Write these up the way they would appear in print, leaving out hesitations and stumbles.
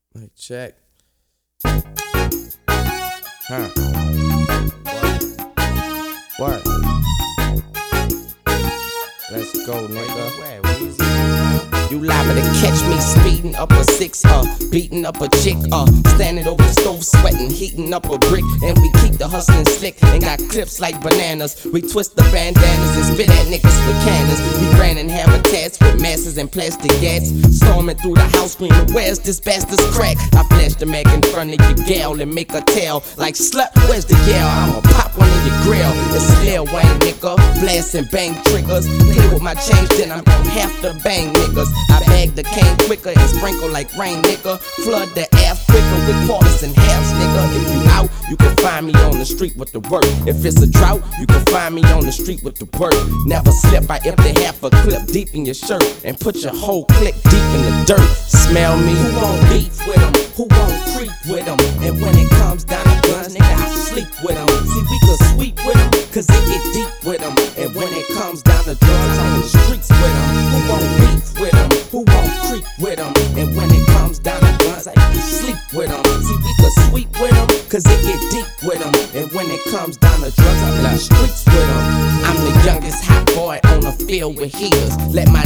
Mic check. Huh. What? Let's go, nigga. You liable to catch me speeding up a six, beating up a chick, standing over the stove sweating, heating up a brick, and we keep the hustling slick, and got clips like bananas. We twist the bandanas and spit at niggas with cannons. We ran in habitats with masses and plastic gats, storming through the house screaming, where's this bastard's crack? I flash the mag in front of your gal and make her tell, like slut, where's the gal? I'ma pop one in your grill. It's Lil Wayne, nigga, blast and bang triggers. Play with my change, then I'm gon' have to bang niggas. I bag the cane quicker and sprinkle like rain, nigga. Flood the air quicker with quarters and halves, nigga. If you out, you can find me on the street with the work. If it's a drought, you can find me on the street with the work. Never slip, I empty half a clip deep in your shirt and put your whole clique deep in the dirt. Smell me? Who won't beef with them? Who won't creep with them? And when it comes down to guns, nigga, I sleep with them. See, we could sweep with them, cause it get deep with them. And when it comes down to drugs, I'm on the streets with them. Who won't beef with them? Who won't creep with them? And when it comes down to guns, I can sleep with them. See, we could sweep with them, cause it get deep with them. And when it comes down to drugs, I'm in the streets with them. I'm the youngest hot boy on the field with heaters. Let my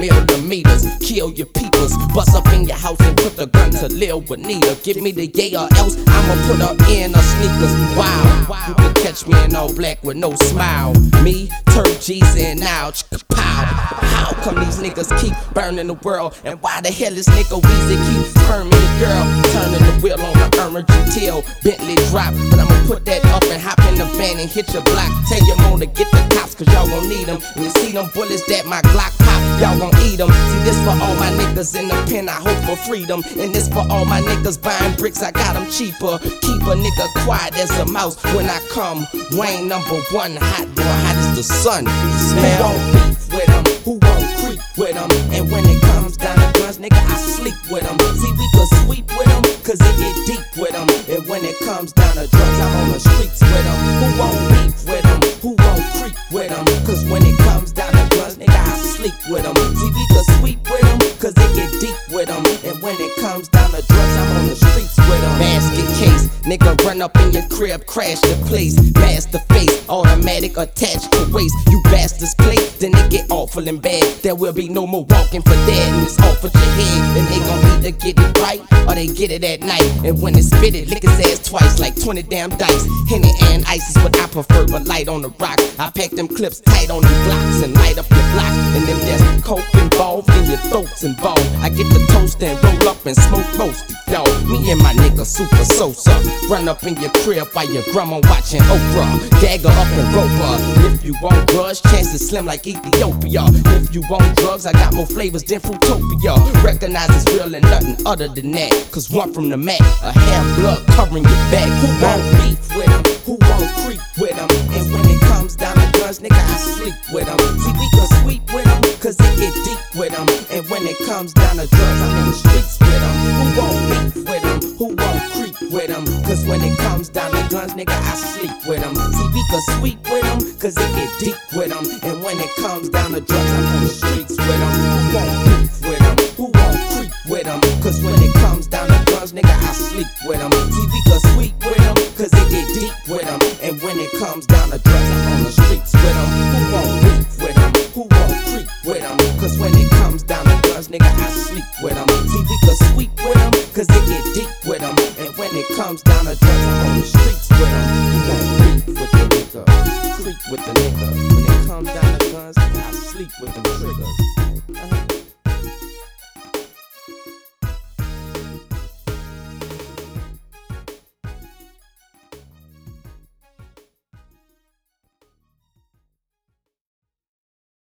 9mm kill your peepers. Bust up in your house and put the gun to Lil Bonita. Give me the yay or else I'ma put her in her sneakers. Wow, you can catch me in all black with no smile. Me, Turk G's and ouch, pow. How come these niggas keep burning the world? And why the hell is nigga Weezy keep sperming the girl? Turning the wheel on the till Bentley drop. But I'ma put that up and hop in the van and hit your block. Tell your mom to get the cops cause y'all gon' need them. And you see them bullets that my Glock pop, y'all gon' eat them. See, this for all my niggas in the pen, I hope for freedom. And this for all my niggas buying bricks, I got them cheaper. Keep a nigga quiet as a mouse when I come. Wayne #1, hot boy, hot as the sun. Smell. Who won't beef with them? Who won't creep with them? And when it comes down to guns, nigga, I sleep with them. See, we could sweep with them, cause it get deep with them. And when it comes down to drugs, I'm on the streets with them. Who won't beef with them? Who won't creep with them? Cause when it comes down to guns, nigga, I sleep with them. See, we could sweep with them, cause it get deep with them. And when it comes down to drugs, I'm on the streets with them. Basket case, nigga, run up in your crib, crash the place. Master face, automatic attached to waist. You bastards play, then it get awful and bad. There will be no more walking for dead, and it's off with your head. Then they gon' either get it right, or they get it at night. And when it's spit it, lick his ass twice like 20 damn dice. Henny and ice is what I prefer, but light on the rock. I pack them clips tight on them blocks and light up your block. And if there's coke involved, then your throat's involved. I get the toast and roll up and smoke most of y'all. Me and my nigga Super Sosa run up in your crib while your grandma watching Oprah. Dagger up and rope her. If you want grudge, chances slim like Ethiopia. If you want drugs, I got more flavors than Fruitopia. Recognize it's real and nothing other than that. Cause one from the Mac, a half blood covering your back. Who won't beef with them? Who won't creep with them? And when it comes down to guns, nigga, I sleep with them. See, we can sweep with them, cause it get deep with them. And when it comes down to drugs, I'm in the streets with them. Who won't beef with them? Who won't creep with them? Cause when it comes down to guns, nigga, I sleep with them. See, we can sweep with them, cause it get deep with them. And when it comes down to drugs, I'm on the streets with them. Who won't beef with them? Who won't creep with them? Cause when it comes down to guns, nigga, I sleep with them. See, we can sweep with them, cause it get deep with them. And when it comes down to drugs, I'm on the streets with them. Who won't beef with them? Who won't creep with them? Cause when it comes down to guns, nigga, I sleep with them. See, we can sweep with them, cause it get deep with them. And when it comes down to drugs, I'm on the streets with them. Who won't beef with the nigga? Creep with the nigga. When it comes down to guns, nigga, I sleep with them triggers.